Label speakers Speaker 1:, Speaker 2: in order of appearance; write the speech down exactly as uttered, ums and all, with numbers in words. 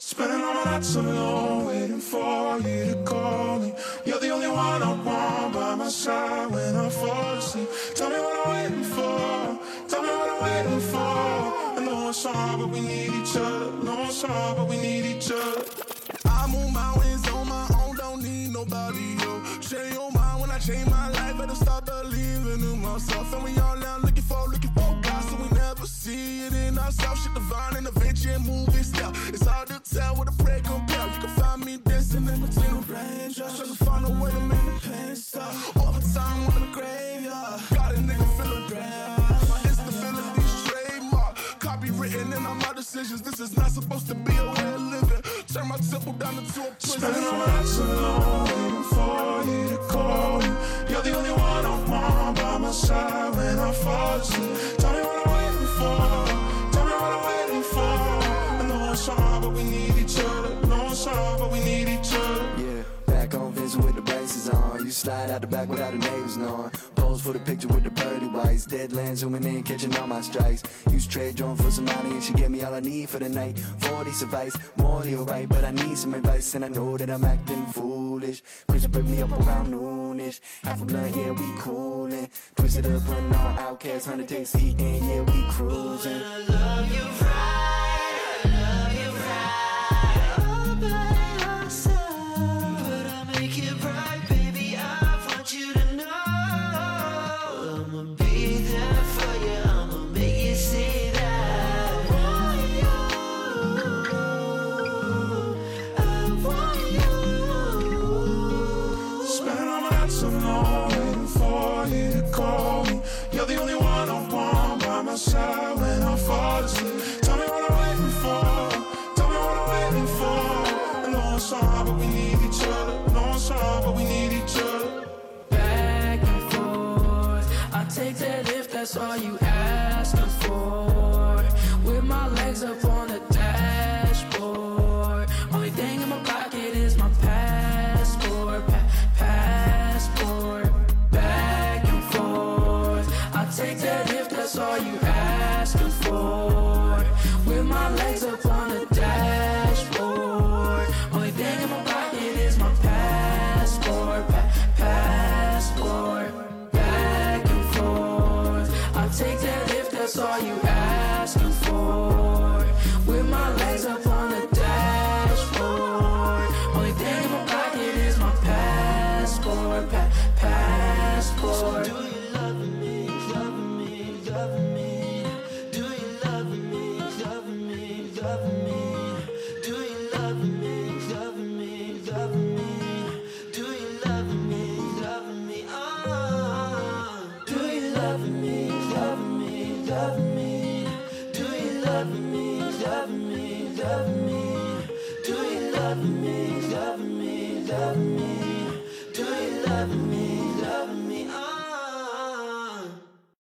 Speaker 1: Spending all my nights alone, waiting for you to call me. You're the only one I want by my side when I fall asleep. Tell me what I'm waiting for, tell me what I'm waiting for. I know it's hard, but we need each other. Know it's hard, but we need each other.
Speaker 2: I move mountains on my own, don't need nobody, yo. Change your mind when I change my life, better start believing in myself. And we all now looking for, looking for God, so we never see it in ourselves. Shit divine and adventure and movie style. It's hard to tell what a prayer compare. You can find me dancing in between the raindrops, trying to find a way to make the pain stop. Overtime on the graveyard, got a nigga feeling grand. My instability's trademark, copywritten in all my decisions. This is not supposed to be a way of living. Turn my temple down into a prison.
Speaker 1: Spending all my nights alone, waiting for you to call me. You're the only one I want by my side when I fall asleep. Tell me what I'm waiting for, tell me what I'm waiting for. I know it's hard, but we need each other. Know it's hard, but we need each other.
Speaker 3: Yeah, back on Vincent with the braces on. You slide out the back without the neighbors knowing. Pose for the picture with the pearly whites. Deadlands zooming in, catching all my strikes. Use trade drone for some money and she gave me all I need for the night. forty suffice, morally alright, but I need some advice. And I know that I'm acting foolish. Chris break me up around noonish. Half a blunt, yeah, we coolin'. Twisted up, putting on Outcast, one hundred takes heat, and yeah, we cruising.
Speaker 4: I love you right, I love you right. All by yourself, but I'll make it right, baby. I want you to know I'ma be there for you. I'ma make you see that I want you. I want you.
Speaker 1: Spending all my nights alone, waiting for you to call me. You're the only one I want by my side when I fall asleep. Tell me what I'm waiting for, tell me what I'm waiting for. I know it's hard, but we need each other. Know it's hard, but we need each other.
Speaker 5: Back and forth, I take that if that's all you asking for. With my legs up on the dashboard, only thing in my pocket is my passport, pa- passport. Back and forth, I take that if that's all you asking for. With my legs up on the dashboard, only thing in my pocket is my passport, pa- passport. Back and forth, I take that if that's all you asking for. With my legs up on the dashboard, only thing in my pocket is my passport, pa- passport.
Speaker 4: Do you love me, love me, love me? Do you love me, love me, love me? Do you love me, love me, love me? Do you love me, love me? Oh, do you love me, love me, love me? Do you love me, love me, love me? Do you love me, love me, love me? Do you love me?